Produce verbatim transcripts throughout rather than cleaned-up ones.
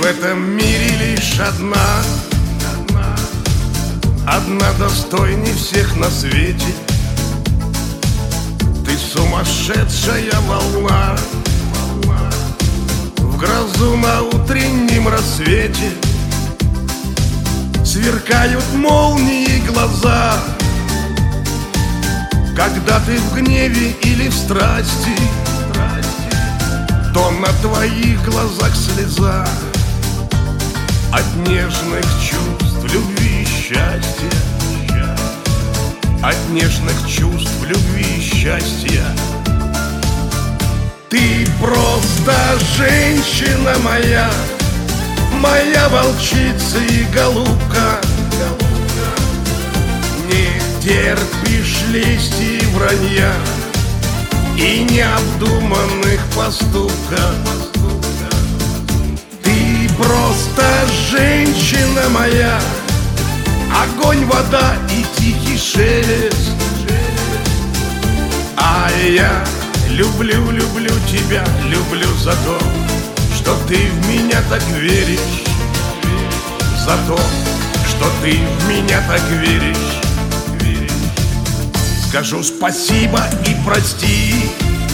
этом мире лишь одна, одна достойней всех на свете. Ты сумасшедшая волна, в грозу на утреннем рассвете. Сверкают молнии глаза, когда ты в гневе или в страсти, то на твоих глазах слеза от нежных чувств, любви и счастья. От нежных чувств, любви и счастья. Ты просто женщина моя, моя волчица и голубка. Не терпишь лести и вранья и необдуманных поступков. Ты просто женщина моя, огонь, вода и тихий шелест. А я люблю, люблю тебя, люблю за то, что ты в меня так веришь. За то, что ты в меня так веришь. Скажу спасибо и прости,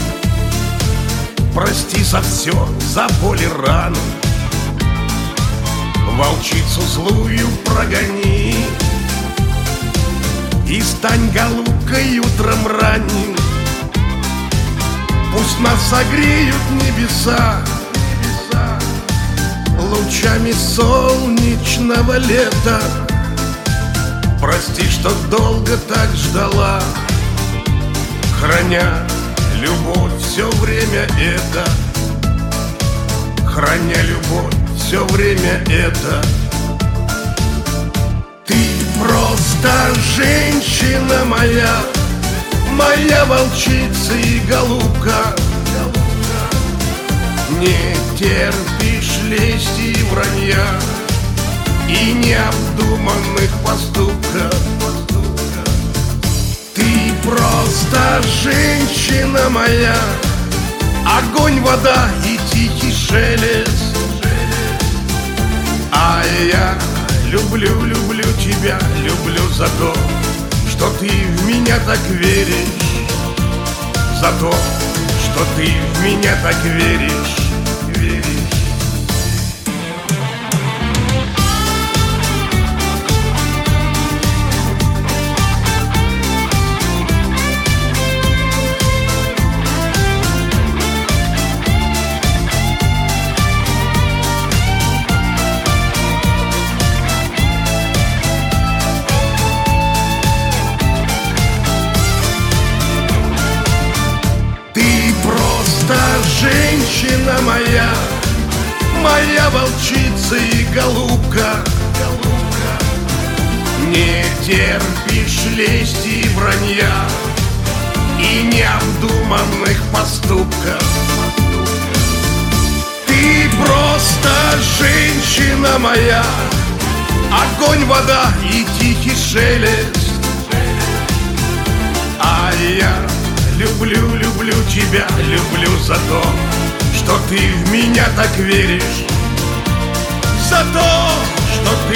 прости за все, за боль и рану. Волчицу злую прогони и стань голубкой утром ранним. Пусть нас согреют небеса лучами солнечного лета. Прости, что долго так ждала, храня любовь все время это, храня любовь все время это. Ты просто женщина моя, моя волчица и голубка. Не терпишь лести и вранья и необдуманных поступков. Ты просто женщина моя, огонь, вода и тихий шелест. А я люблю, люблю тебя, люблю за то, что ты в меня так веришь. За то, что ты в меня так веришь, веришь. Женщина моя, моя волчица и голубка. Не терпишь лести и вранья и необдуманных поступков. Ты просто женщина моя, огонь, вода и тихий шелест. А я люблю, люблю тебя, люблю за то, что ты в меня так веришь. За то, что ты